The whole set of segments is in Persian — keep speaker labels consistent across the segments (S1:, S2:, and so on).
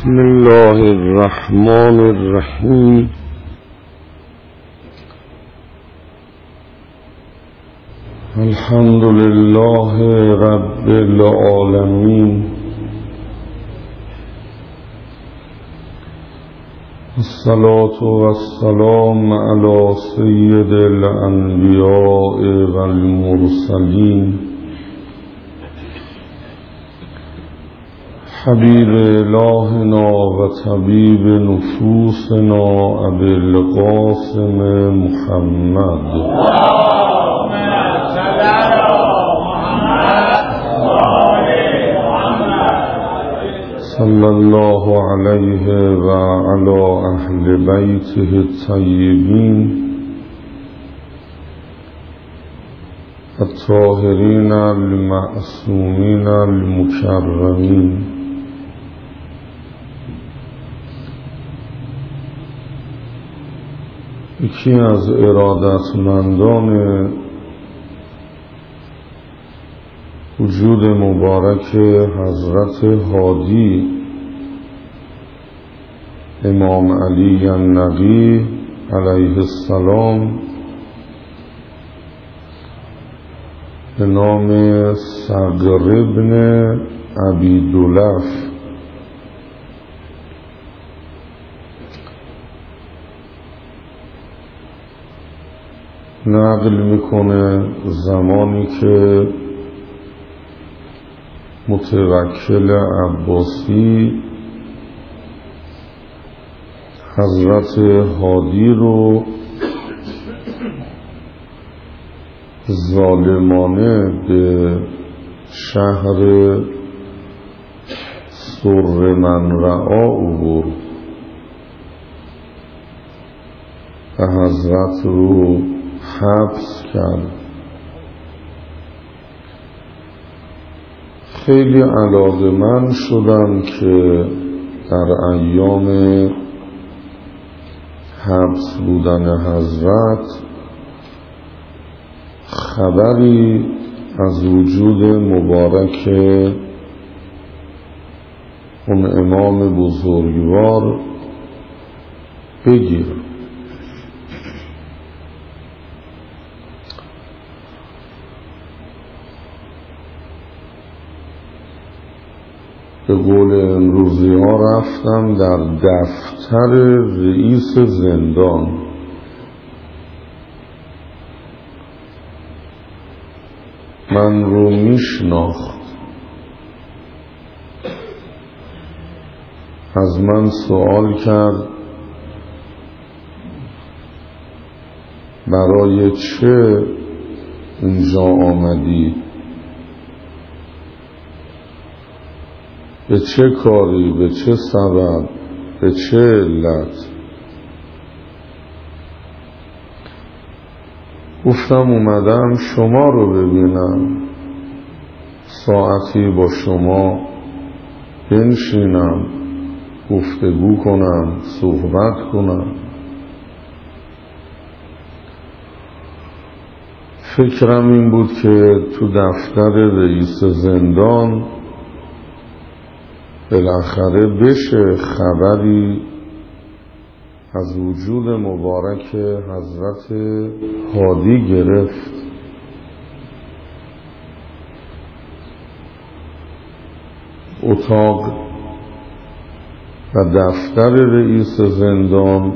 S1: بسم الله الرحمن الرحیم. الحمد لله رب العالمین، الصلاة والسلام علی سید الانبیاء والمرسلین، حبیب الهنا و طبیب نفوسنا ابی القاسم محمد صلی الله علیه و علی اهل بیته الطیبین الطاهرین المعصومین المکرمین. یکی از ارادتمندان وجود مبارک حضرت هادی امام علی النقی علیه السلام به نام صقر ابن ابی دلف نقل میکنه زمانی که متوکل عباسی حضرت هادی رو ظالمانه به شهر سر من رعا آورد و حضرت رو حبس کرد. خیلی علاقه‌مند شدم که در ایام حبس بودن حضرت خبری از وجود مبارک اون امام بزرگوار بگیرم. به قول امروزی ها رفتم در دفتر رئیس زندان. من رو میشناخت، از من سوال کرد برای چه اینجا آمدی؟ به چه کاری؟ به چه سبب؟ به چه علت؟ گفتم اومدم شما رو ببینم، ساعتی با شما بنشینم، گفتگو کنم، صحبت کنم. فکرم این بود که تو دفتر رئیس زندان بالاخره بشه خبری از وجود مبارک حضرت هادی گرفت. اتاق و دفتر رئیس زندان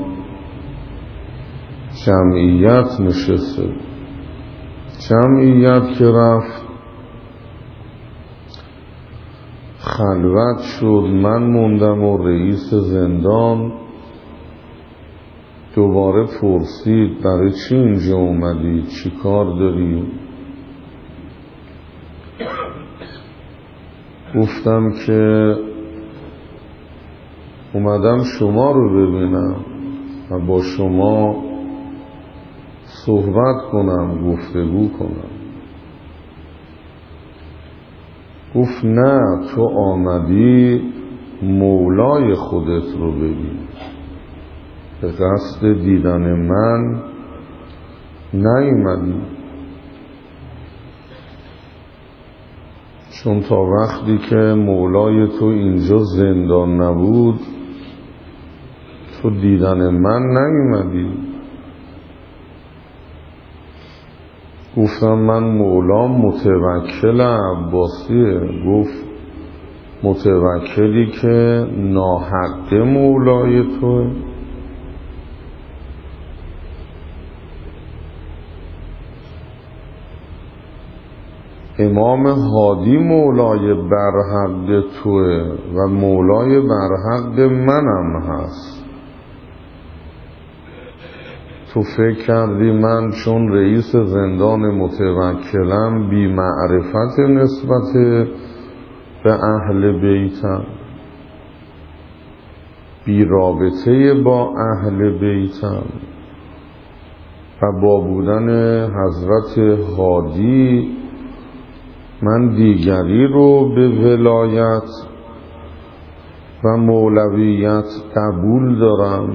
S1: جمعیت نشسته. جمعیت که رفت خلوت شد، من موندم و رئیس زندان دوباره پرسید برای چی اینجا اومدی؟ چی کار داری؟ گفتم که اومدم شما رو ببینم و با شما صحبت کنم، گفتگو کنم. گفت نه، تو آمدی مولای خودت رو ببین، به قصد دیدن من نیومدی. چون تا وقتی که مولای تو اینجا زندان نبود تو دیدن من نیومدی. گفتم من مولام متوکل عباسیه. گفت متوکلی که ناحق مولای توه؟ امام هادی مولای برحق توه و مولای برحق منم هست. تو فکر کردی من چون رئیس زندان متوکلم بی معرفت نسبت به اهل بیتم، بی رابطه با اهل بیتم و با بودن حضرت هادی من دیگری رو به ولایت و مولویت قبول دارم.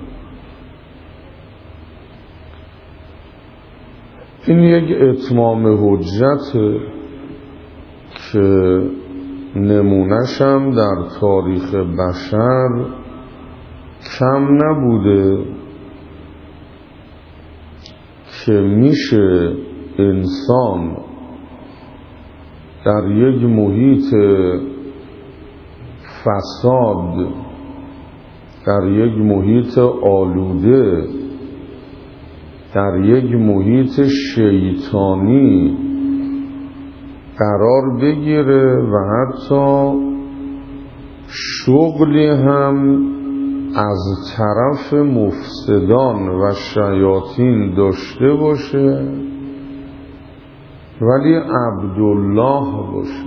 S1: این یک اتمام حجته که نمونه‌شم در تاریخ بشر کم نبوده که میشه انسان در یک محیط فساد، در یک محیط آلوده، در یک محیط شیطانی قرار بگیره و حتی شغلی هم از طرف مفسدان و شیاطین داشته باشه ولی عبدالله باشه.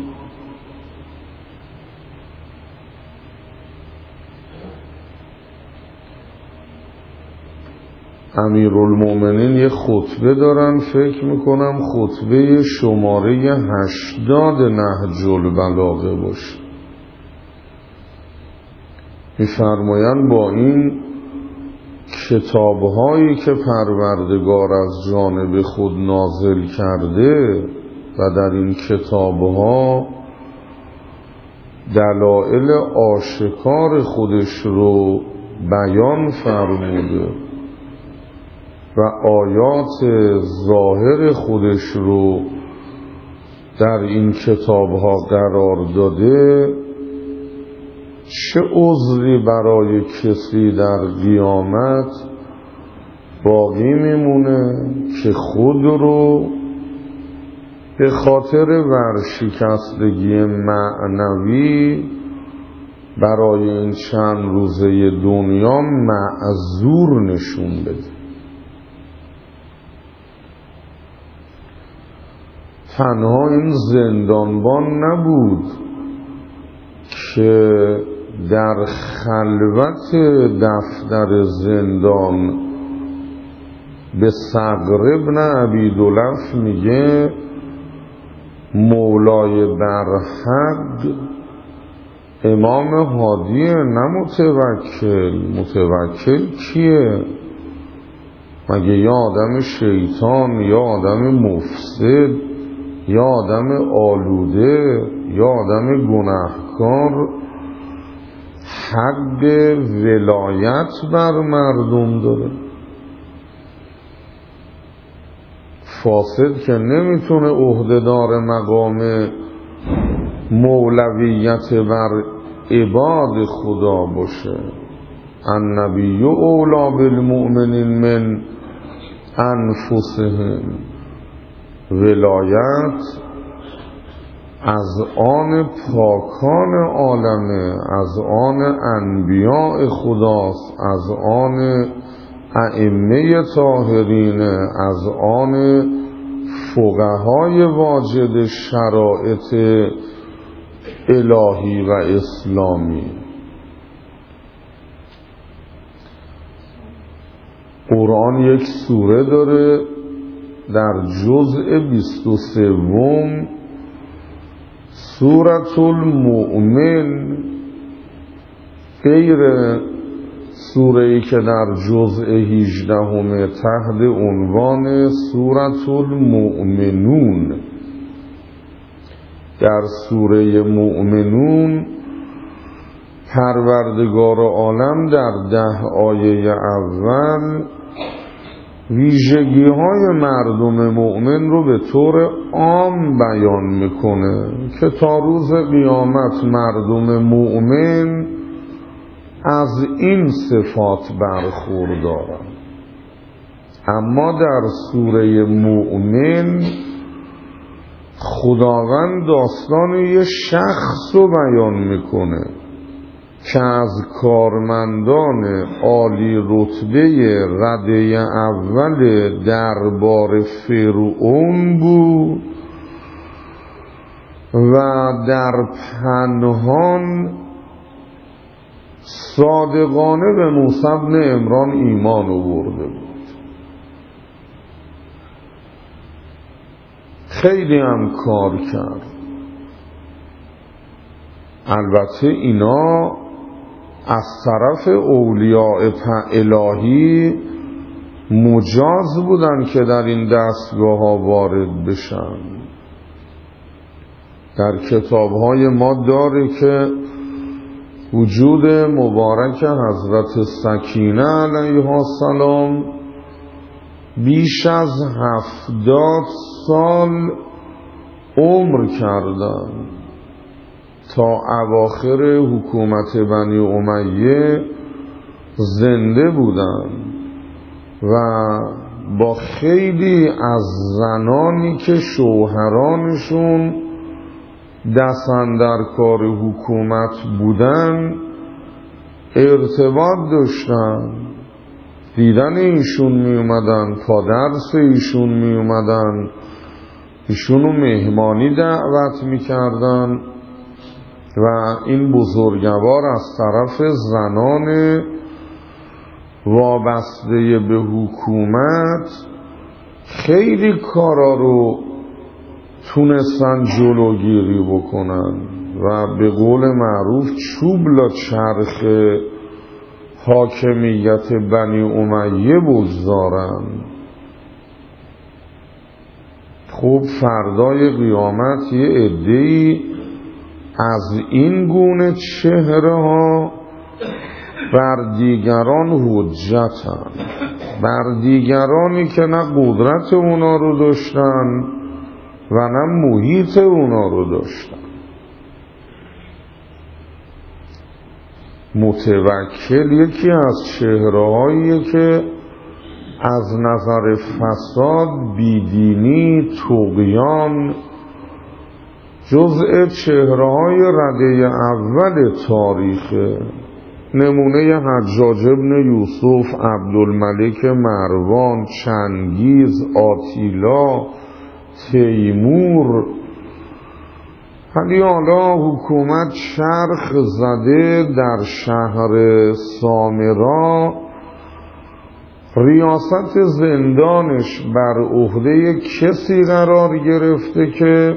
S1: امیرالمومنین یه خطبه دارن، فکر میکنم خطبه شماره 80 نهج البلاغه باشه. میفرمایند با این کتابهایی که پروردگار از جانب خود نازل کرده و در این کتابها دلائل آشکار خودش رو بیان فرموده و آیات ظاهر خودش رو در این کتابها قرار داده، چه عذری برای کسی در قیامت باقی میمونه که خود رو به خاطر ورشکستگی معنوی برای این چند روزه دنیا معذور نشون بده. تنها این زندانبان نبود که در خلوت دفتر زندان به صقر ابن عبیدالف میگه مولای برحق امام هادیه نه متوکل کیه؟ مگه یا آدم شیطان یا آدم مفسد یا آدم آلوده یا آدم گناهکار حق ولایت بر مردم داره؟ فاسد که نمیتونه عهدهدار مقام مولویت بر عباد خدا باشه. النبی اولی بالمؤمنین من انفسهم. ولایت از آن پاکان عالمه، از آن انبیاء خداست، از آن ائمه طاهرینه، از آن فقهای واجد شرایط الهی و اسلامی. قرآن یک سوره داره در جزء 23 سورة المؤمن، غیر سوره‌ای که در جزء 18 تحت عنوان سورة المؤمنون در سوره مؤمنون پروردگار عالم در 10 آیه اول ویژگی های مردم مؤمن رو به طور عام بیان میکنه که تا روز قیامت مردم مؤمن از این صفات برخوردارن. اما در سوره مؤمن خداوند داستان یه شخص رو بیان میکنه که از کارمندان عالی رتبه رده اول دربار فرعون بود و در پنهان صادقانه به موسی بن عمران ایمان آورده بود. خیلی هم کار کرد. البته اینا از طرف اولیاء الهی مجاز بودن که در این دستگاه ها وارد بشن. در کتاب های ما داره که وجود مبارک حضرت سکینه علیها السلام بیش از 70 سال عمر کردن تا اواخر حکومت بنی امیه زنده بودن و با خیلی از زنانی که شوهرانشون دست اندر کار حکومت بودن ارتباط داشتن. دیدن ایشون می اومدن، پادرس ایشون می اومدن، ایشونو مهمانی دعوت می کردن و این بزرگوار از طرف زنان وابسته به حکومت خیلی کارا رو تونستن جلوگیری بکنن و به قول معروف چوب لا چرخ حاکمیت بنی امیه بگذارن. خب فردای قیامت یه عده‌ای از این گونه چهره ها بر دیگران حجتن، بر دیگرانی که نه قدرت اونا رو داشتن و نه محیط اونا رو داشتن. متوکل یکی از چهره‌هایی که از نظر فساد، بیدینی، طغیان جزء چهره‌های رده اول تاریخه. نمونه حجاج ابن یوسف، عبدالملک مروان، چنگیز، آتیلا، تیمور. ولی حالا حکومت چرخ زده در شهر سامرا، ریاست زندانش بر عهده کسی قرار گرفته که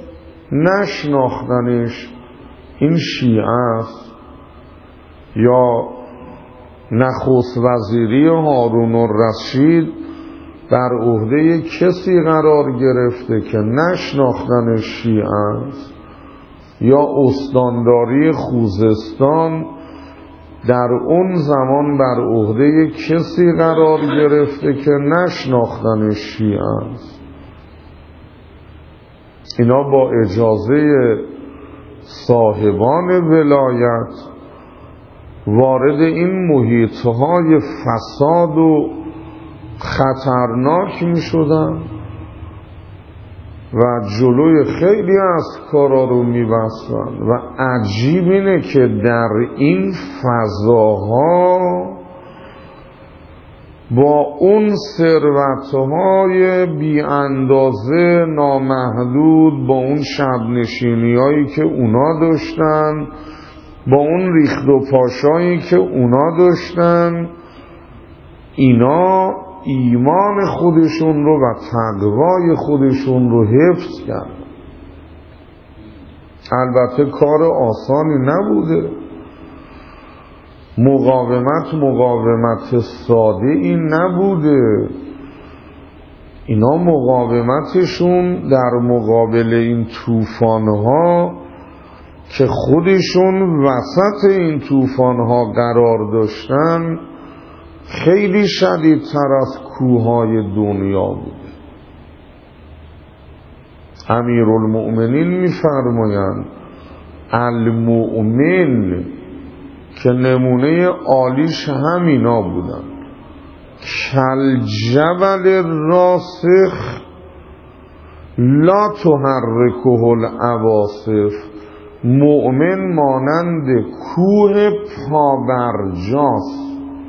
S1: نشناختنش این شیعه است، یا نخست وزیری هارون الرشید بر عهده کسی قرار گرفته که نشناختنش شیعه است، یا استانداری خوزستان در اون زمان بر عهده کسی قرار گرفته که نشناختنش شیعه است. اینا با اجازه صاحبان ولایت وارد این محیطهای فساد و خطرناک می شدن و جلوی خیلی از کارا رو می بستن. و عجیب اینه که در این فضاها با اون ثروت‌های بی اندازه نامحدود، با اون شبنشینی‌هایی که اونا داشتن، با اون ریخت و پاشایی که اونا داشتن، اینا ایمان خودشون رو و تقوای خودشون رو حفظ کرد. البته کار آسانی نبوده. مقاومت ساده این نبوده. اینا مقاومتشون در مقابل این طوفان‌ها که خودشون وسط این طوفان‌ها قرار داشتن خیلی شدیدتر از کوههای دنیا بود. امیرالمؤمنین می‌فرمایند المؤمن که نمونه عالیش همینا بودن، کالجبل راسخ لا تحرکه العواصف، مؤمن مانند کوه پابرجاست.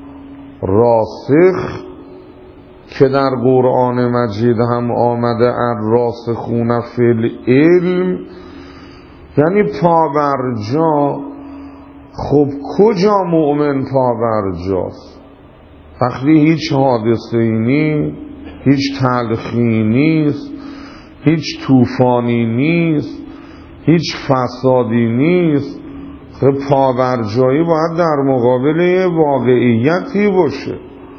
S1: راسخ که در قرآن مجید هم آمده الراسخون فی العلم یعنی پابرجا. خب کجا مؤمن پابرجاست؟ وقتی هیچ حادثه‌ای نیست، هیچ تلخی نیست، هیچ طوفانی نیست، هیچ فسادی نیست. خب پابرجایی باید در مقابل واقعیتی باشه.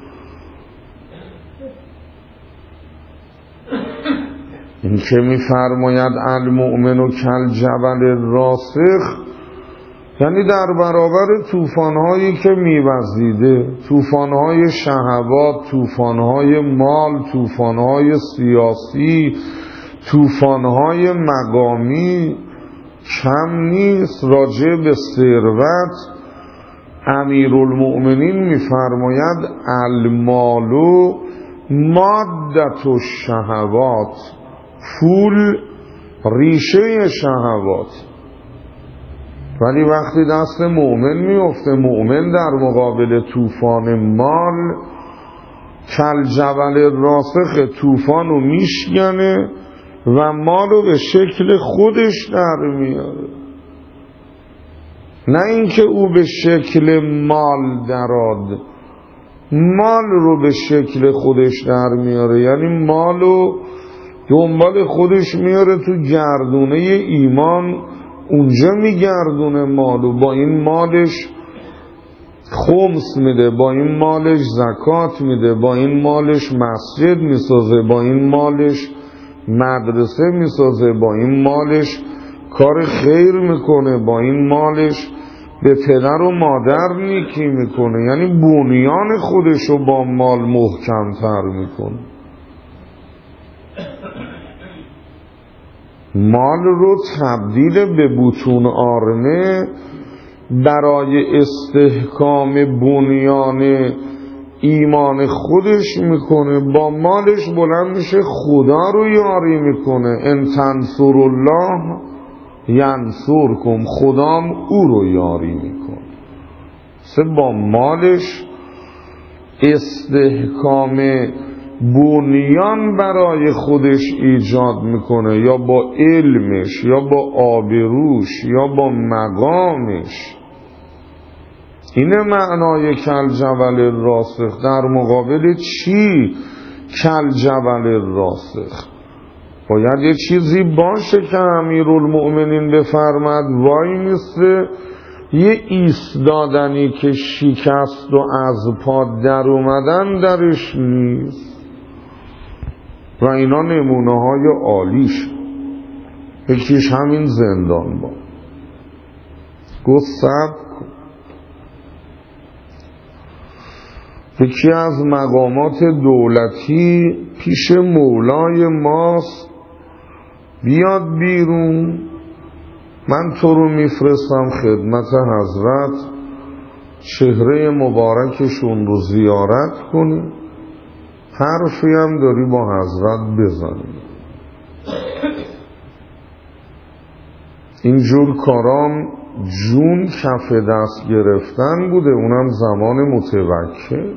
S1: این که می‌فرماید المؤمن کالجبل راسخ یعنی در برابر طوفان‌هایی که می‌وزیده، طوفان‌های شهوات، طوفان‌های مال، طوفان‌های سیاسی، طوفان‌های مقامی کم نیست. راجع به ثروت امیرالمؤمنین می‌فرماید المال مادة الشهوات، پول ریشه شهوات. ولی وقتی دست مؤمن میفته، مؤمن در مقابل طوفان مال کالجبل راسخ طوفان رو میشکنه و مال رو به شکل خودش در میاره، نه اینکه او به شکل مال دراد، مال رو به شکل خودش در میاره. یعنی مال رو دنبال خودش میاره تو گردونه ایمان، اونجا میگردونه مالو. با این مالش خمس میده، با این مالش زکات میده، با این مالش مسجد میسازه، با این مالش مدرسه میسازه، با این مالش کار خیر میکنه، با این مالش به پدر و مادر نیکی میکنه. یعنی بنیان خودشو با مال محکمتر میکنه. مال رو تبدیل به بطون آرنه برای استحکام بنیان ایمان خودش میکنه. با مالش بلند میشه خدا رو یاری میکنه. ان تنصروا الله ینصرکم، خدام او رو یاری میکنه. با مالش استحکام بنیان برای خودش ایجاد میکنه، یا با علمش، یا با آبروش، یا با مقامش. اینه معنای کالجبل راسخ. در مقابل چی کالجبل راسخ؟ باید یه چیزی باشه که امیرالمؤمنین بفرماد وای میسته، یه ایستادنی که شکست و از پا در اومدن درش نیست. و اینا نمونه های عالیش. یکیش همین زندان با گفت صبر کن. یکی از مقامات دولتی پیش مولای ماست، بیاد بیرون، من تو رو میفرستم خدمت حضرت، چهره مبارکشون رو زیارت کنی، حرفی هم داری با حضرت بزنی. اینجور کارام جون کف دست گرفتن بوده، اونم زمان متوکل.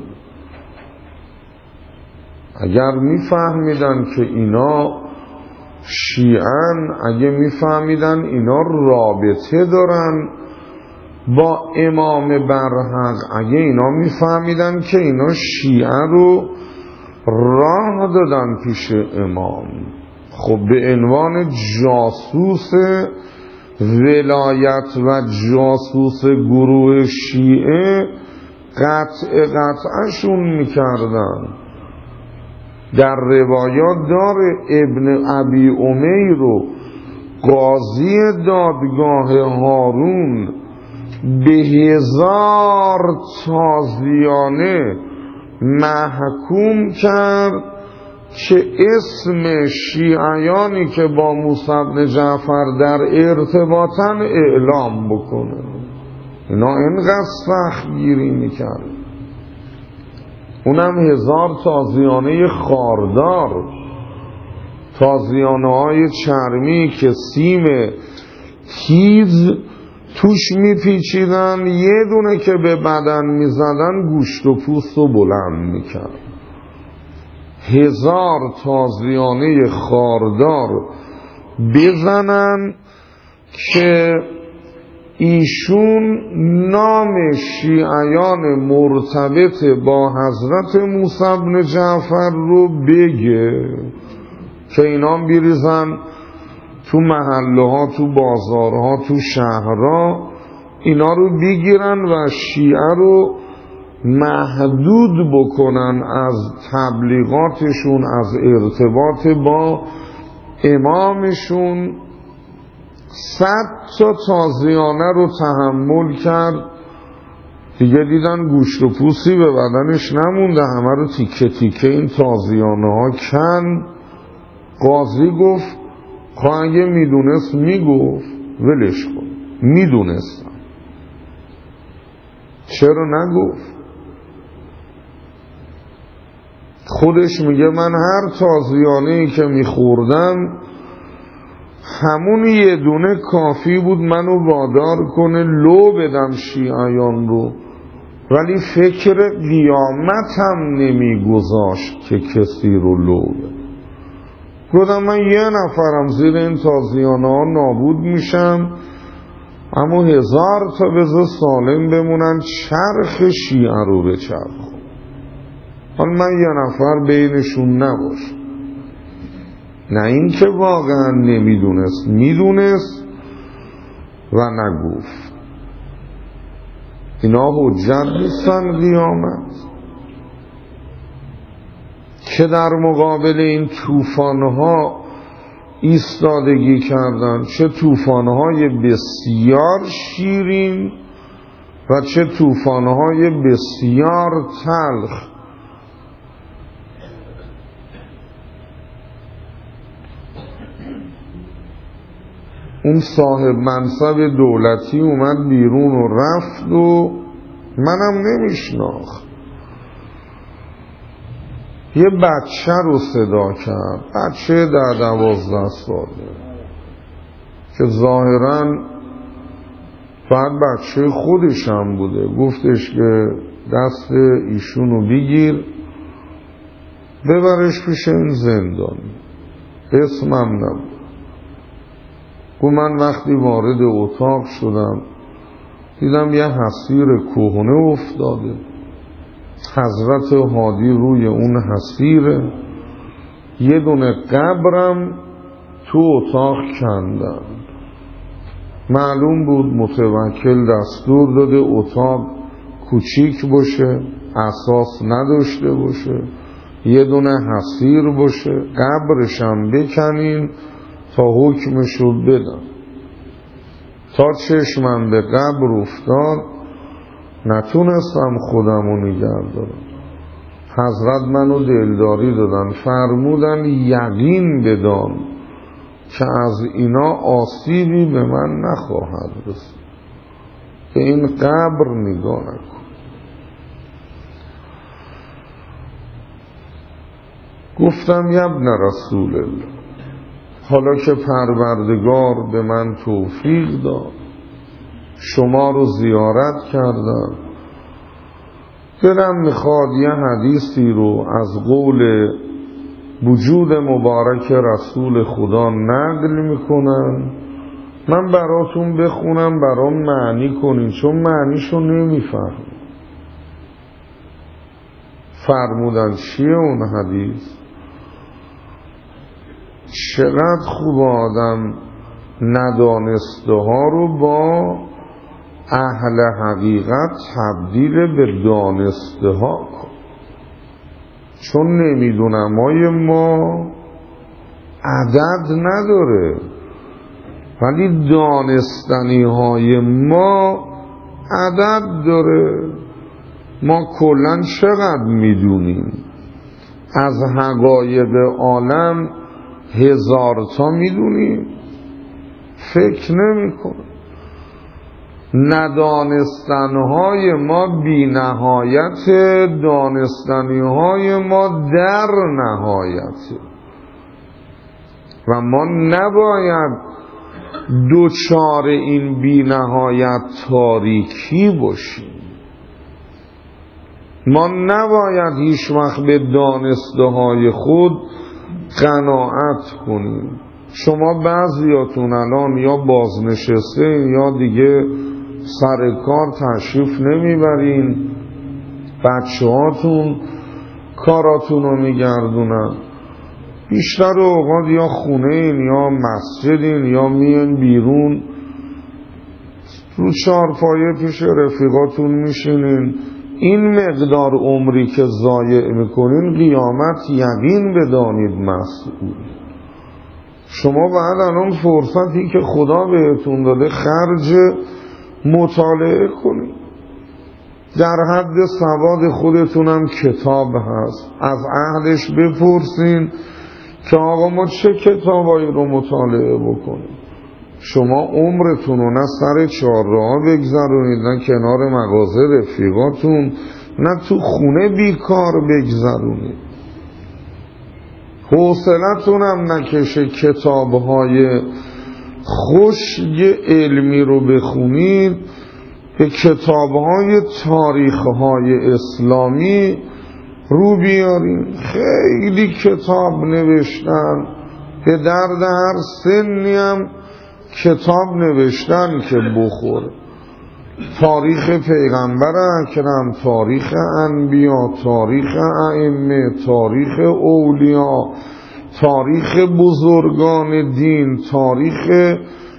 S1: اگر میفهمیدن که اینا شیعن، اگه میفهمیدن اینا رابطه دارن با امام برحق، اگه اینا میفهمیدن که اینا شیعه رو راه دادن پیش امام، خب به عنوان جاسوس ولایت و جاسوس گروه شیعه قطعشون میکردن. در روایات داره ابن ابی امیر و قاضی دادگاه هارون به 1000 تازیانه محکوم کرد که اسم شیعیانی که با موسی بن جعفر در ارتباطن اعلام بکنه. اینا اینقدر سختگیری میکرد. اونم 1000 تازیانه خاردار، تازیانه های چرمی که سیم تیز توش میپیچیدن، یه دونه که به بدن میزدن گوشت و پوست رو بلند میکرد. 1000 تازیانه خاردار بزنن که ایشون نام شیعیان مرتبط با حضرت موسی بن جعفر رو بگه که اینا بیریزن تو محله ها، تو بازارها، تو شهرها، اینا رو بگیرن و شیعه رو محدود بکنن از تبلیغاتشون، از ارتباط با امامشون. 100 تا تازیانه رو تحمل کرد. دیگه دیدن گوشت و پوستی به بدنش نمونده، همه رو تیکه تیکه این تازیانه ها کن. قاضی گفت اگه میدونست میگفت، ولش کن. میدونستم، چرا نگفت؟ خودش میگه من هر تازیانه‌ای که میخوردم همون یه دونه کافی بود منو وادار کنه لو بدم شیعیان رو، ولی فکر قیامتم نمیگذاشت که کسی رو لو بدم. گفتم من یه نفرم زیر این تازیانه ها نابود میشم، اما 1000 تا بذار سالم بمونن، چرخ شیعه رو بچرخ. حالا من یه نفر بینشون نباش. نه این که واقعا نمیدونست، میدونست و نگفت. اینا حجت نیستن قیامت که در مقابل این طوفان‌ها ایستادگی کردن، چه طوفان‌های بسیار شیرین و چه طوفان‌های بسیار تلخ. اون صاحب منصب دولتی اومد بیرون و رفت و منم نمیشناخت. یه بچه رو صدا کرد، بچه 10-12 ساله که ظاهراً بعد بچه خودش هم بوده. گفتش که دست ایشونو بگیر ببرش پیش این زندان، اسمم نبود. گفت من وقتی وارد اتاق شدم دیدم یه حصیر کهنه افتاده، حضرت هادی روی اون حصیره، یه دونه قبرم تو اتاق کندن. معلوم بود متوکل دستور داده اتاق کوچیک باشه، اساس نداشته باشه، یه دونه حصیر باشه، قبرشم بکنین تا حکمشو بدن. تا چشمم به قبر افتاد نتونستم خودمو نگه دارم. حضرت منو دلداری دادن، فرمودن یقین بدان که از اینا آسیبی به من نخواهد رسید، به این قبر نگاه نکن. گفتم ابن رسول الله، حالا که پروردگار به من توفیق داد شما رو زیارت کردم، دلم میخواد یه حدیثی رو از قول وجود مبارک رسول خدا نقل میکنم، من براتون بخونم، برام معنی کنین، چون معنیشو نمیفهم. فرمودن چیه اون حدیث؟ چقدر خوب آدم ندانسته ها رو با اهل حقیقت تبدیل به دانسته ها کن. چون نمیدونمای ما عدد نداره، ولی دانستنی های ما عدد داره. ما کلن چقدر میدونیم؟ از حقایق عالم 1000 تا میدونیم، فکر نمی کنیم. ندانستنهای ما بی نهایت، دانستنیهای ما در نهایت، و ما نباید دوچار این بی نهایت تاریکی باشیم. ما نباید هیچ وقت به دانسته های خود قناعت کنیم. شما بعضیاتون الان یا بازنشسته یا دیگه سر کار تشریف نمیبرین، بچه هاتون کاراتون رو میگردونن، بیشتر اوقات یا خونه این یا مسجدین یا میان بیرون رو چارپایه پیش رفیقاتون میشینین. این مقدار عمری که ضایع میکنین قیامت یقین بدانید مسئول. شما بعد الان فرصتی که خدا بهتون داده خرج مطالعه کنید. در حد سواد خودتونم کتاب هست، از اهلش بپرسین که آقا ما چه کتابایی رو مطالعه بکنیم. شما عمرتون رو نه سر چهارراه بگذرونید، نه کنار مغازه رفیقاتون، نه تو خونه بیکار بگذرونید. حوصلتون هم نکشه کتابهای خشک علمی رو بخونید، به کتابهای تاریخهای اسلامی رو بیارین. خیلی کتاب نوشتن، به درد هر سنی هم کتاب نوشتن که بخوره. تاریخ پیغمبر اکرم، تاریخ انبیا، تاریخ ائمه، تاریخ اولیا، تاریخ بزرگان دین، تاریخ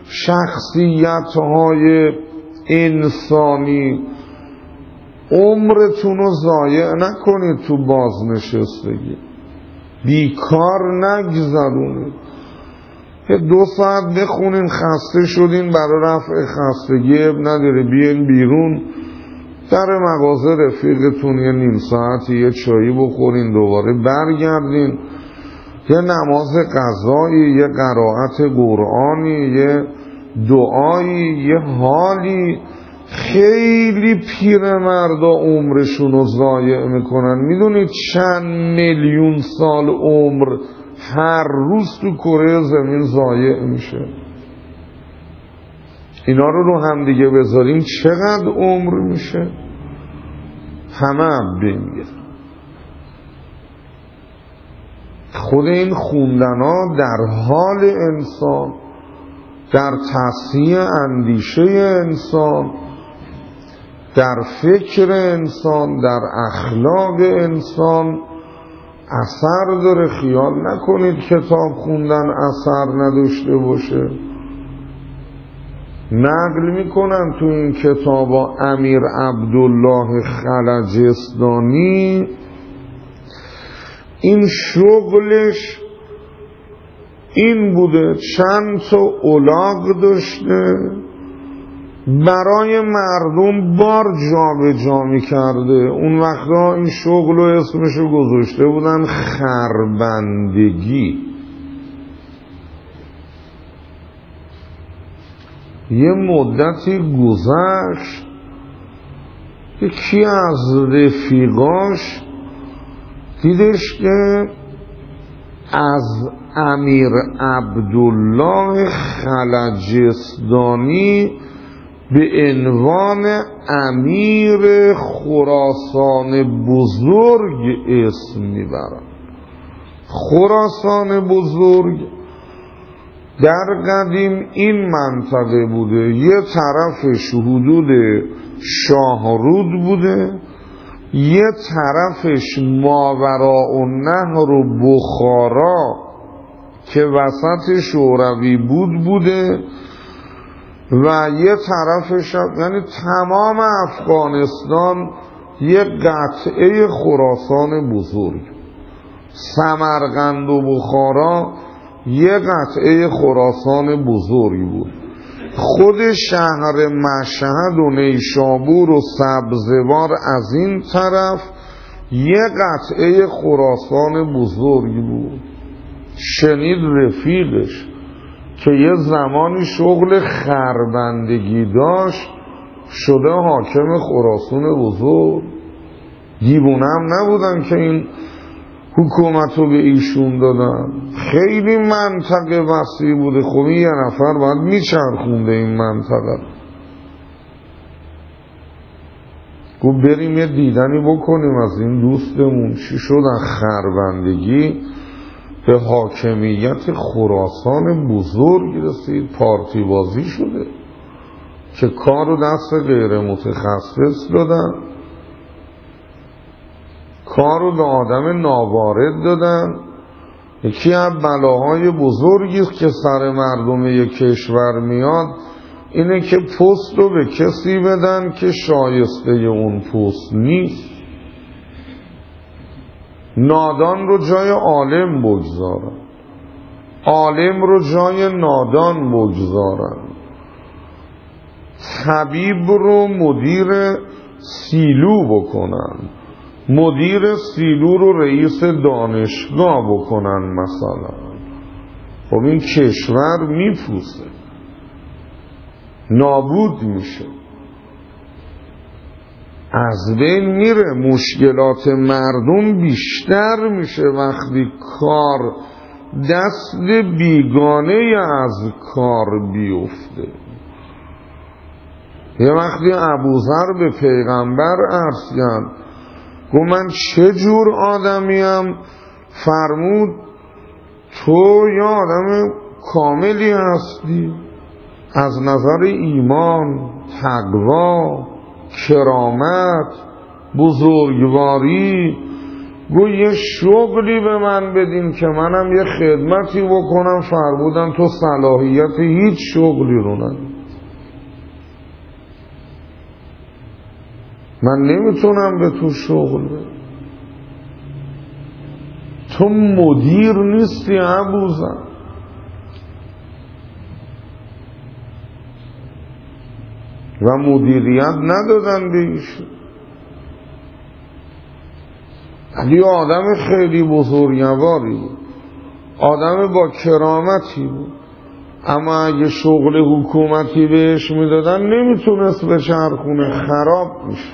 S1: شخصیت‌های انسانی. عمرتون رو ضایع نکنید تو بازنشستگی، بیکار نگذرونید. 2 ساعت بخونین، خسته شدین، برای رفع خستگی نداره بیاین بیرون در مغازه رفیقتون یه نیم ساعتی یه چایی بخورین، دوباره برگردین، یه نماز قضایی، یه قرائت قرآنی، یه دعایی، یه حالی. خیلی پیرمردا عمرشون رو ضایع میکنن. میدونید چند میلیون سال عمر هر روز تو کره زمین ضایع میشه؟ اینا رو هم دیگه بذاریم چقدر عمر میشه؟ همه بمیره. خود این خوندن ها در حال انسان، در تصحیح اندیشه انسان، در فکر انسان، در اخلاق انسان اثر داره. خیال نکنید کتاب خوندن اثر نداشته باشه. نقل میکنن تو این کتابا امیر عبدالله خلجستانی این شغلش این بوده، چند تا الاغ داشته، برای مردم بار جابجا می‌کرده. اون وقتا این شغل و اسمشو گذاشته بودن خربندگی. یه مدتی گذشت، یکی از رفیقاش دیدش که از امیر عبدالله خلجستانی به عنوان امیر خراسان بزرگ اسم میبرن. خراسان بزرگ در قدیم این منطقه بوده، یه طرفش حدود شاهرود بوده، یه طرفش ماوراءالنهر و بخارا که وسط شوروی بوده و یه طرفش یعنی تمام افغانستان یه قطعه خراسان بزرگ. سمرقند و بخارا یه قطعه خراسان بزرگی بود. خود شهر مشهد و نیشابور و سبزوار از این طرف یه قطعه خراسان بزرگی بود. شنید رفیقش که یه زمانی شغل خربندگی داشت، شده حاکم خراسان بزرگ. دیوونه هم نبودن که این حکومت رو به ایشون دادن. خیلی منطقه وسیع بوده، خب یه نفر باید میچرخونده این منطقه. گفت بریم یه دیدنی بکنیم از این دوستمون چی شد از خربندگی به حاکمیت خراسان بزرگ رسید. پارتی بازی شده که کار رو دست غیر متخصص دادن، کار رو به آدم ناوارد دادن. یکی از بلاهای بزرگی که سر مردم یک کشور میاد اینه که پست رو به کسی بدن که شایسته اون پست نیست. نادان رو جای عالم بگذارن، عالم رو جای نادان بگذارن، طبیب رو مدیر سیلو بکنن، مدیر سیلو رو رئیس دانشگاه بکنن مثلا. خب این کشور میپوسه، نابود میشه، از بین میره. مشکلات مردم بیشتر میشه وقتی کار دست بیگانه از کار بیفته. یه وقتی ابوذر به پیغمبر عرض کرد، گفت من چه جور آدمیم؟ فرمود تو یا آدم کاملی هستی از نظر ایمان، تقوا، کرامت، بزرگواری. گو یه شغلی به من بدین که منم یه خدمتی بکنم. فرمودن تو صلاحیت هیچ شغلی رو نداری، من نمیتونم به تو شغل بدم، تو مدیر نیستی ابوذر. و مدیریت ندادن به ایشون. علی آدم خیلی بزرگواری بود، آدم با کرامتی بود، اما اگه شغل حکومتی بهش میدادن نمیتونست به چرخونه، خراب میشه.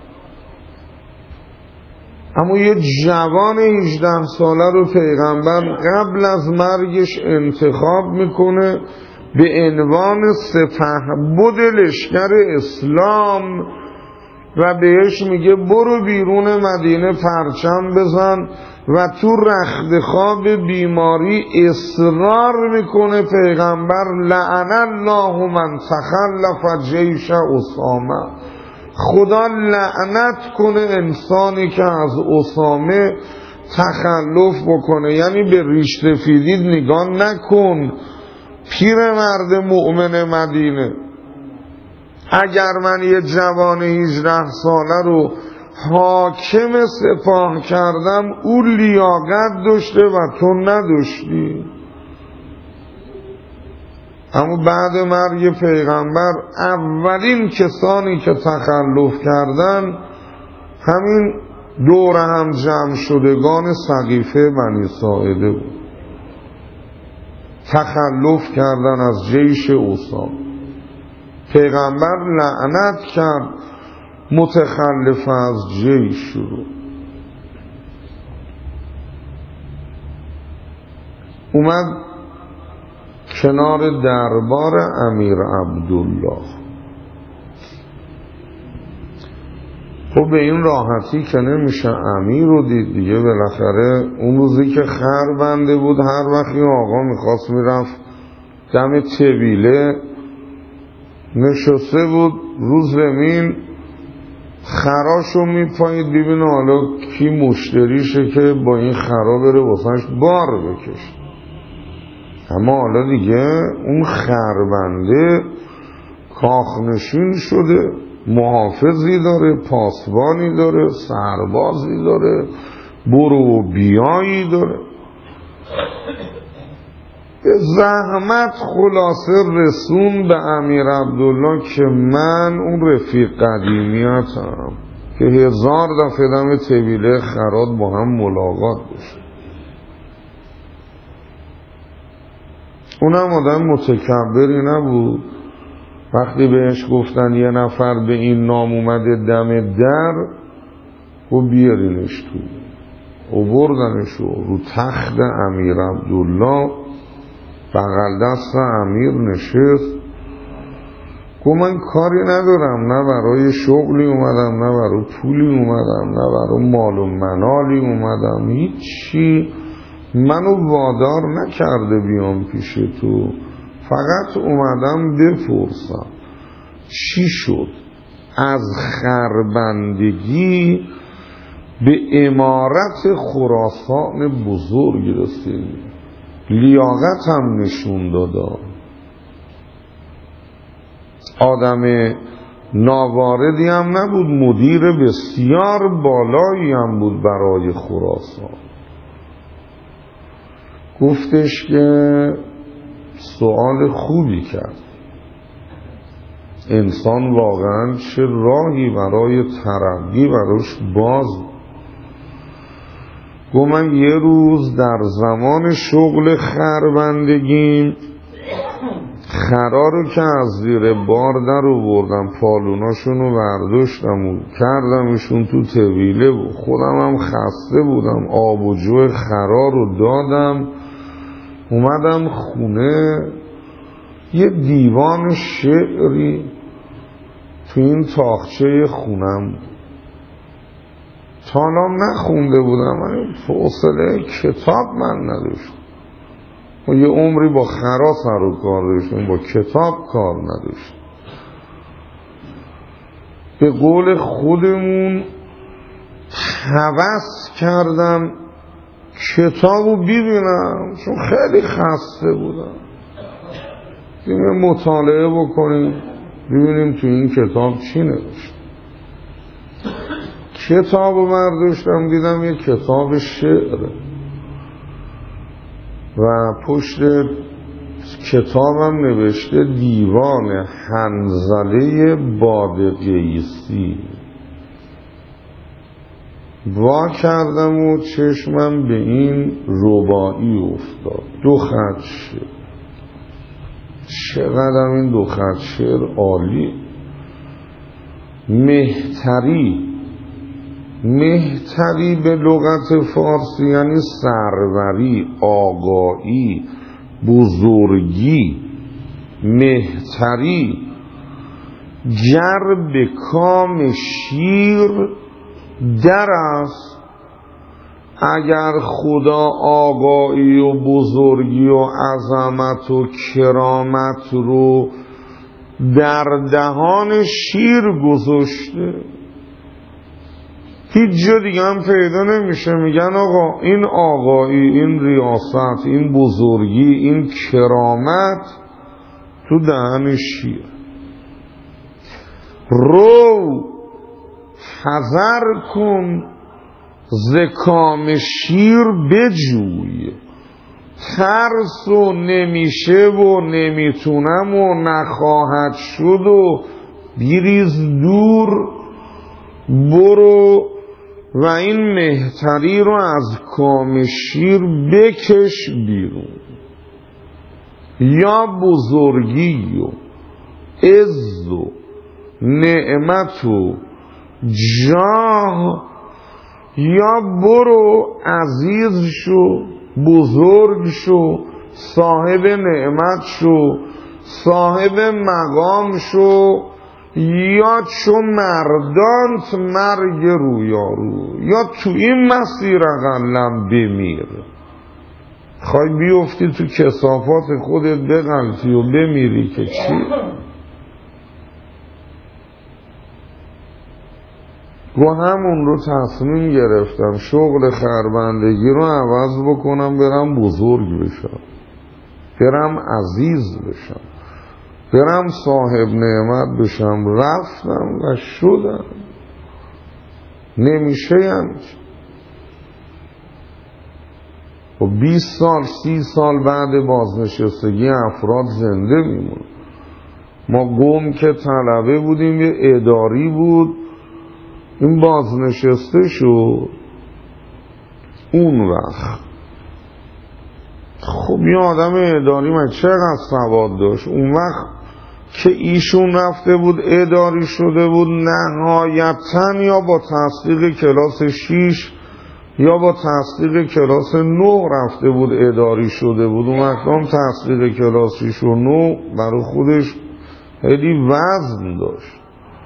S1: اما یه جوان 18 ساله رو پیغمبر قبل از مرگش انتخاب میکنه به عنوان سپهبد لشکر اسلام و بهش میگه برو بیرون مدینه پرچم بزن و تو رختخواب بیماری اصرار میکنه پیغمبر لعن الله من تخلف جیش اسامه، خدا لعنت کنه انسانی که از اسامه تخلف بکنه. یعنی به ریش سفیدی نگاه نکن پیرمرد مؤمن مدینه. اگر من یه جوان 18 ساله رو حاکم سپاه کردم او لیاقت داشته و تو نداشتی. اما بعد مرگ پیغمبر اولین کسانی که تخلف کردن همین دور هم جمع شدگان سقیفه بنی ساعده بود. تخلف کردن از جیش اسامه. پیغمبر لعنت کرد متخلف از جیش رو. اومد کنار دربار امیر عبدالله. خب به این راحتی که نمیشه امیر رو دید دیگه. بالاخره اون روزی که خر بنده بود هر وقتی آقا میخواست میرفت دم طویله نشسته بود رو زمین خراشو میپایید ببینه حالا کی مشتریشه که با این خرا بره واسهش بار بکشه. اما حالا دیگه اون خربنده کاخنشین شده، محافظی داره، پاسبانی داره، سربازی داره، برو و بیایی داره. به زحمت خلاصه رسون به امیر عبدالله که من اون رفیق قدیمیتم که 1000 دفعه دم طویله خراد با هم ملاقات بشه. اونم آدم متکبری نبود. وقتی بهش گفتن یه نفر به این نام اومده دم در، و بیارینش تو، آوردنش رو تخت امیر عبدالله، بغل دست امیر نشست. گفت من کاری ندارم، نه برای شغلی اومدم، نه برای پولی اومدم، نه برای مال و منالی اومدم، هیچی منو وادار نکرده بیام پیش تو، فقط اومدم بپرسم چی شد از خربندگی به امارت خراسان بزرگ رسیدی، لیاقت هم نشون دادا. آدم ناواردی هم نبود، مدیر بسیار بالایی هم بود برای خراسان. گفتش که سوال خوبی کرد، انسان واقعا چه راهی برای ترقی براش باز. گفت من یه روز در زمان شغل خربندگیم خرا رو که از زیر بار در آوردم، پالوناشون رو برداشتم و کردمشون تو طویله و خودم هم خسته بودم، آب و جو خرا رو دادم، اومدم خونه. یه دیوان شعری تو این تاقچه خونم، تا حالا نخونده بودم، من فاصله کتاب من نداشتم و یه عمری با خرا سر و کار داشتم، با کتاب کار نداشتم. به قول خودمون هوس کردم کتابو ببینم، چون خیلی خسته بودم. بریم مطالعه بکنیم ببینیم تو این کتاب چی نوشته. کتابو برداشتم دیدم یه کتاب شعره و پشت کتابم نوشته دیوان حنظله بادغیسی. وا کردم و چشمم به این رباعی افتاد، 2 خط شعر. چقدر این 2 خط شعر عالی. مهتری به لغت فارسی یعنی سروری، آقایی، بزرگی. مهتری گر به کام شیر در است، اگر خدا آقایی و بزرگی و عظمت و کرامت رو در دهان شیر گذاشته، هیچ جا دیگه هم پیدا نمیشه. میگن آقا این آقایی، این ریاست، این بزرگی، این کرامت تو دهن شیر. رو حذر کن ز کام شیر بجوی، ترس و نمیشه و نمیتونم و نخواهد شد و بیریز دور. برو و این مهتری رو از کام شیر بکش بیرون. یا بزرگی و عز و نعمت و جاه، یا برو عزیز شو، بزرگ شو، صاحب نعمت شو، صاحب مقام شو، یا چو مردانت مرگ رویارو، یا تو این مسیر اقلم بمیر. خواهی بیفتی تو کثافات خودت بغلطی و بمیری که چی؟ با همون رو تصمیم گرفتم شغل خربندگی رو عوض بکنم، برم بزرگ بشم، برم عزیز بشم، برم صاحب نعمت بشم. رفتم و شدم. نمیشه یعنی و 20 سال 30 سال بعد بازنشستگی افراد زنده میمونه. ما گم که طلبه بودیم، یه اداری بود، این بازنشسته شد. اون وقت خب یه آدم اداری من چقدر سواد داشت. اون وقت که ایشون رفته بود اداری شده بود، نهایتاً یا با تصدیق کلاس 6 یا با تصدیق کلاس 9 رفته بود اداری شده بود. اون وقت هم تصدیق کلاس 6 و 9 برای خودش خیلی وزن داشت.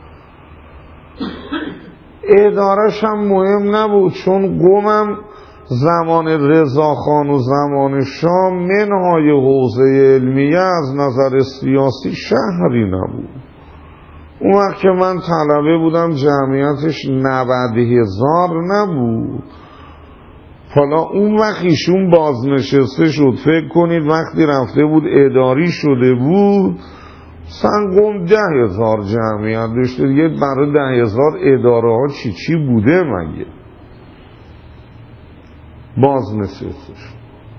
S1: ادارش هم مهم نبود، چون گمم زمان رضاخان و زمان شاه منهای حوزه علمیه از نظر سیاسی شهری نبود. اون وقت که من طلبه بودم جمعیتش 90,000 نبود. حالا اون وقت ایشون بازنشسته شد، فکر کنید وقتی رفته بود اداری شده بود سنگم 10,000 جمعیت داشته دیگه. برای 10,000 اداره ها چی بوده مگه؟ بازنشسته شد.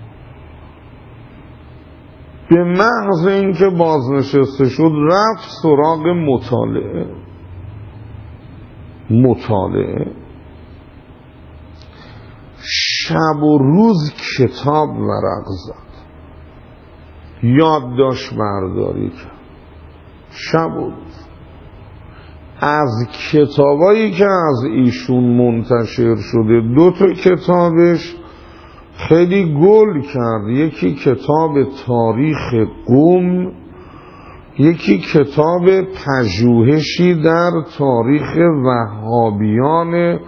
S1: به محض اینکه بازنشسته شد رفت سراغ مطالعه شب و روز کتاب ورق زد، یادداشت برداری کرد شب و روز. از کتابایی که از ایشون منتشر شده 2 کتابش خیلی گل کرد. یکی کتاب تاریخ قم، یکی کتاب پژوهشی در تاریخ وهابیان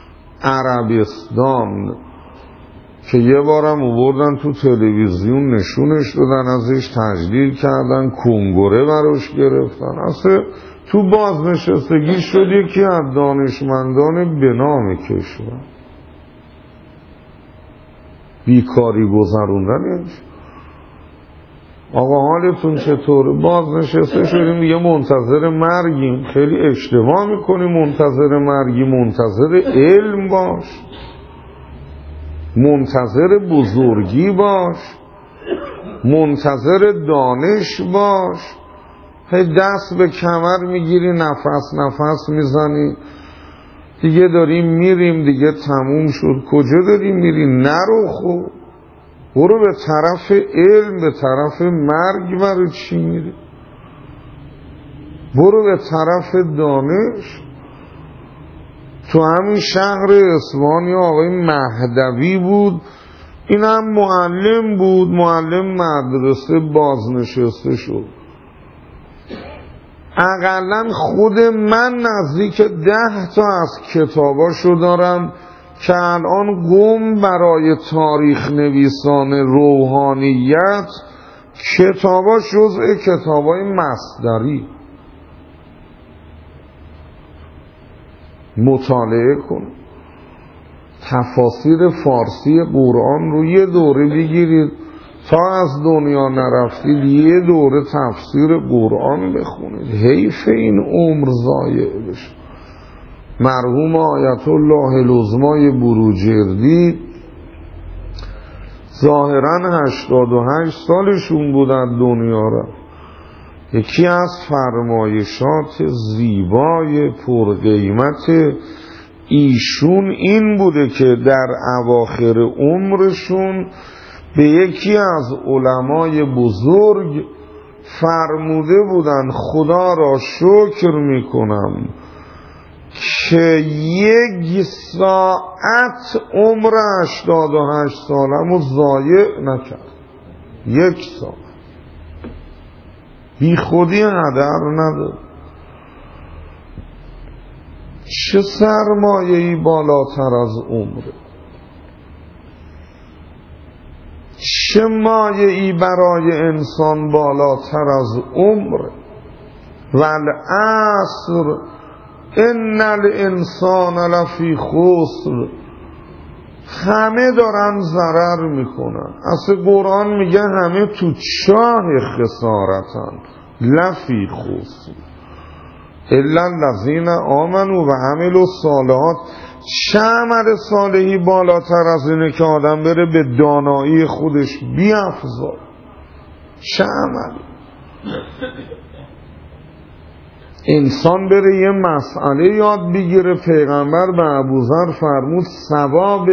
S1: عربستان که یه بارم آوردن تو تلویزیون نشونش دادن، ازش تجلیل کردن، کنگره براش گرفتن. اصلا تو بازنشستگی شد یکی از دانشمندان به نام کشور. بیکاری گذروندن. آقا حالتون چطوره؟ بازنشسته شدیم دیگه، منتظر مرگیم. خیلی اشتباه میکنی منتظر مرگی. منتظر علم باش، منتظر بزرگی باش، منتظر دانش باش. هی دست به کمر میگیری، نفس میزنی، دیگه داریم میریم، دیگه تموم شد. کجا داری میری؟ نرو. خوب برو به طرف علم، به طرف مرگ. برو چی میری؟ برو به طرف دانش. تو همین شهر اصفهان آقای مهدوی بود، این هم معلم بود، معلم مدرسه، بازنشسته شد. اقلن خود من نزدیک 10 از کتاباشو دارم که الان قم برای تاریخ نویسان روحانیت کتاباش جزء کتابای مصدری. مطالعه کن. تفاسیر فارسی قرآن رو یه دوره بگیرید، تا از دنیا نرفتید یه دوره تفسیر قرآن بخونید. حیف این عمر ضایع بشه. مرحوم آیت الله العظمای بروجردی ظاهراً 88 سالشون بود از دنیا رفت. یکی از فرمایشات زیبای پرقیمت ایشون این بوده که در اواخر عمرشون به یکی از علمای بزرگ فرموده بودن خدا را شکر میکنم که 1 ساعت عمر 88 سالم رو ضایع نکرد. 1 ساعت بی خودی هدر نداد. چه سرمایه‌ای بالاتر از عمره؟ چه مایه‌ای برای انسان بالاتر از عمره؟ والعصر ان الانسان لفی خسر. همه دارن ضرر میکنن. اصلا قرآن میگه همه تو چاه خسارتن. لفی خسر الا الذین آمنوا و عملوا الصالحات. چه عمل صالحی بالاتر از اینه که آدم بره به دانایی خودش بیافزاید؟ چه عملی؟ انسان بره یه مسئله یاد بگیره، پیغمبر به ابوذر فرمود ثواب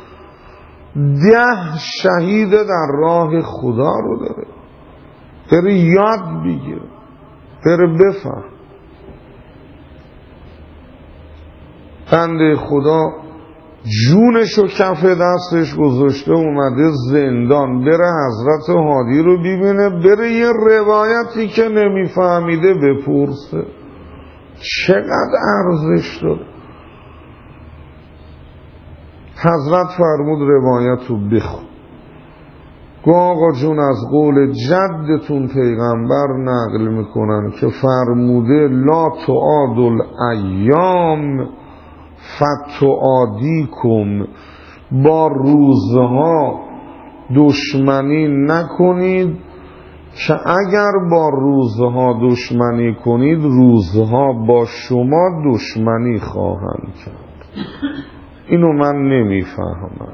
S1: 10 شهید در راه خدا رو داره، بره یاد بگیره، بره بفهم. بنده خدا جونشو کف دستش گذاشته اومده زندان، بره حضرت هادی رو ببینه، بره یه روایتی که نمیفهمیده بپرسه. چقدر ارزش داره. حضرت فرمود روایت رو بخون. گو آقا جون از قول جدتون پیغمبر نقل میکنن که فرموده لا تعاد الایام فتعادیکم، با روزها دشمنی نکنید که اگر با روزها دشمنی کنید روزها با شما دشمنی خواهند کرد. اینو من نمیفهمم.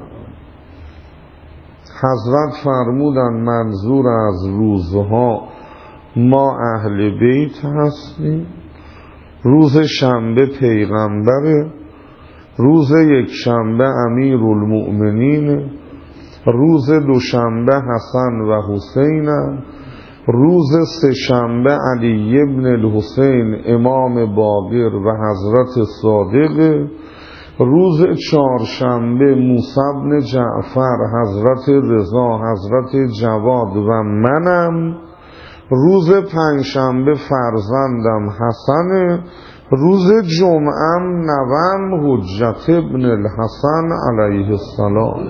S1: حضرت فرمودن منظور از روزها ما اهل بیت هستیم، روز شنبه پیغمبره، روز یک شنبه امیرالمؤمنین، روز دوشنبه حسن و حسین، روز سه شنبه علی ابن الحسین امام باقر و حضرت صادق، روز چهارشنبه موسی بن جعفر، حضرت رضا، حضرت جواد و منم، روز پنجشنبه فرزندم حسن، روز جمعم نوام حجت ابن الحسن علیه السلام.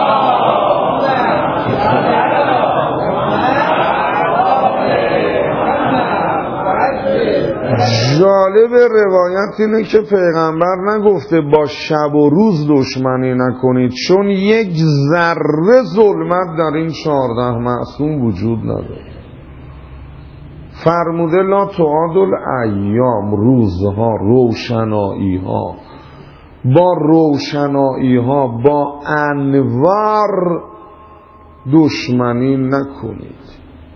S1: جالب روایت اینه که پیغمبر نگفته با شب و روز دشمنی نکنید، چون یک ذره ظلمت در این 14 معصوم وجود نداره. فرموده لا تعاد الایام، روزها، روشنایی ها، با روشنایی ها، با انوار دشمنی نکنید.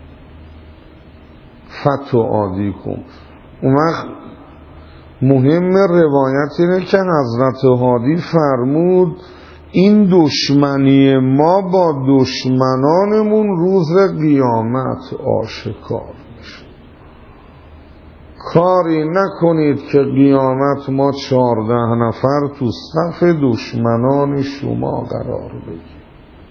S1: فتعادیکم. اون وقت مهم روایت اینه که حضرت هادی فرمود این دشمنی ما با دشمنانمون روز قیامت آشکار میشه. کاری نکنید که قیامت ما 14 نفر تو صف دشمنان شما قرار بگیریم.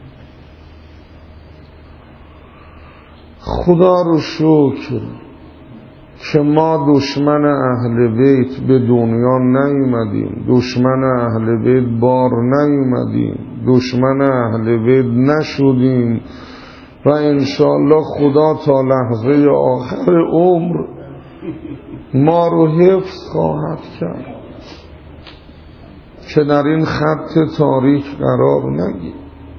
S1: خدا رو شکر که ما دشمن اهل بیت به دنیا نیومدیم، دشمن اهل بیت بار نیومدیم، دشمن اهل بیت نشدیم و انشاءالله خدا تا لحظه آخر عمر ما رو حفظ خواهد کرد که در این خط تاریک قرار نگیریم،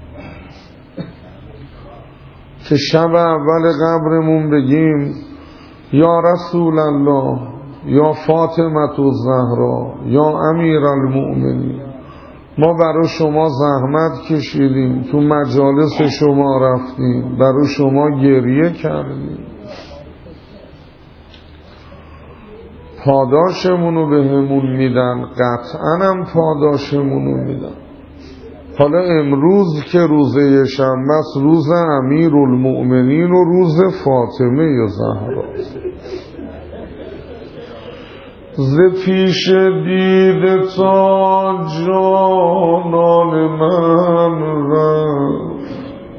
S1: که شب اول قبرمون بگیم یا رسول الله، یا فاطمه الزهرا، یا امیرالمؤمنین، ما برای شما زحمت کشیدیم، تو مجالس شما رفتیم، برای شما گریه کردیم، پاداشمونو به همون میدن، قطعا هم پاداشمونو میدن. حالا امروز که روزه شنبه است، روز امیرالمؤمنین و روز فاطمه زهرا. ز پیش دید تا جانان من رفت،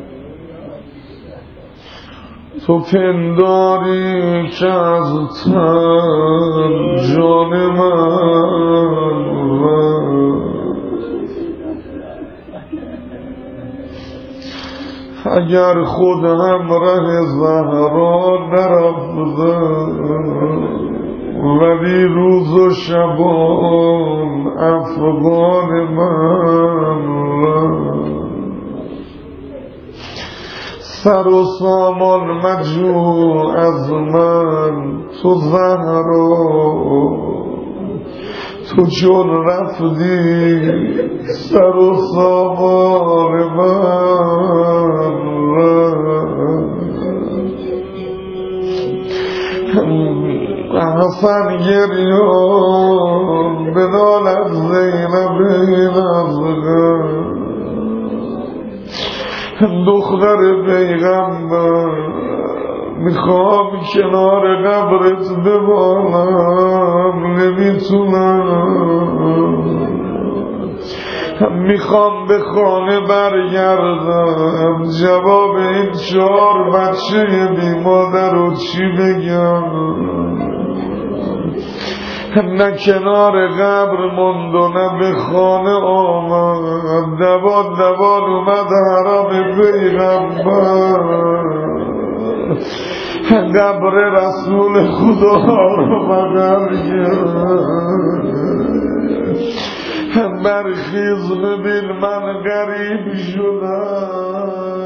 S1: تو پنداری که از تن جان من رفت. اگر خود همراه زهرا نرفتم، ولی روز و شبان افغان من رفت. سر و سامان مجو از من تو زهرا، تو چون رفتی سر و سامان من حسن گریان بنالت زینب دختر پیغمبر میخوام کنار قبرت بمانم نمیتونم میخوام به خانه برگردم جواب این 4 بچه بی مادر رو چی بگم نه کنار قبر موند و نه به خانه آمد دوان اومد حرم پیغمبر قبر رسول خدا رو بغل برخیز ببین من غریب شدم